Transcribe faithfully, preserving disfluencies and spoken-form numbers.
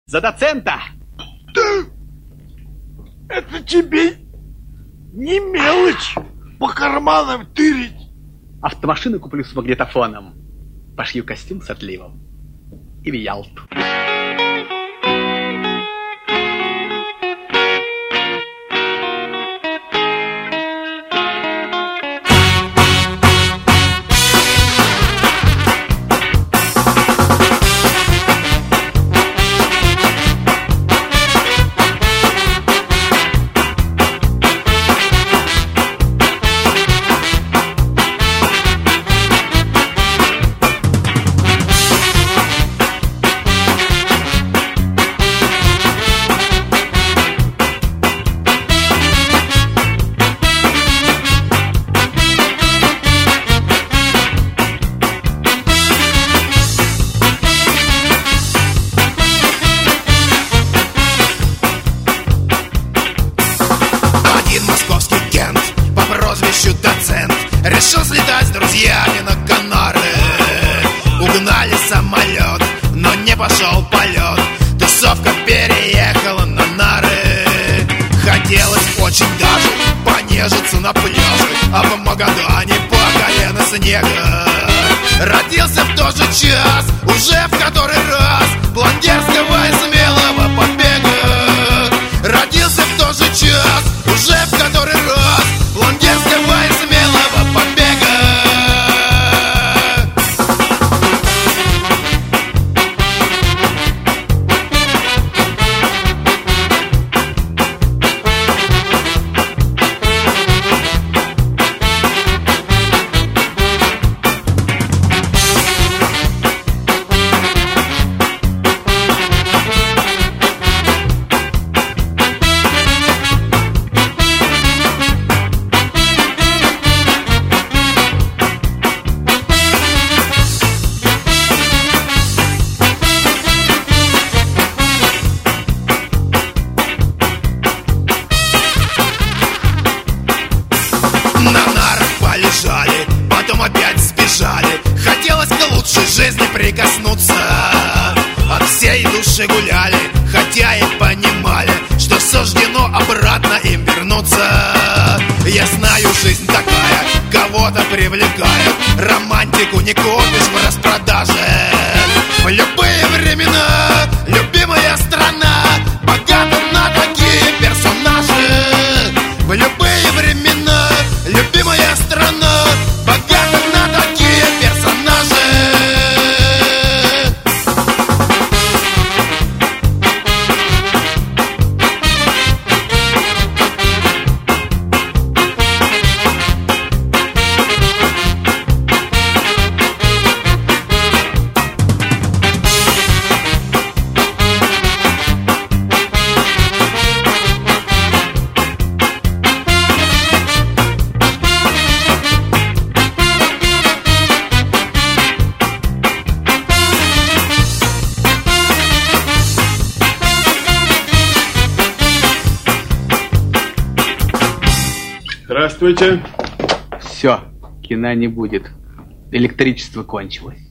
За доцента! Да, это тебе не мелочь по карманам тырить. Автомашину куплю с магнитофоном, пошью костюм с отливом и в Ялту. Решил слетать с друзьями на Канары. Угнали самолет, но не пошел полет. Тусовка переехала на нары. Хотелось очень даже понежиться на пляже, а в Магадане по колено снега. Родился в тот же час, уже в который раз, план дерзкого и смелого побега. Родился в тот же час, уже в который раз, план дерзкого и смелого побега. Потом опять сбежали. Хотелось к лучшей жизни прикоснуться. От всей души гуляли, хотя и понимали, что суждено обратно им вернуться. Я знаю, жизнь такая, кого-то привлекает. Романтику не купишь в распродаже. В любые времена любимая страна богата на такие персонажи. В любые времена любимая страна богата на такие персонажи. Здравствуйте. Все, кино не будет. Электричество кончилось.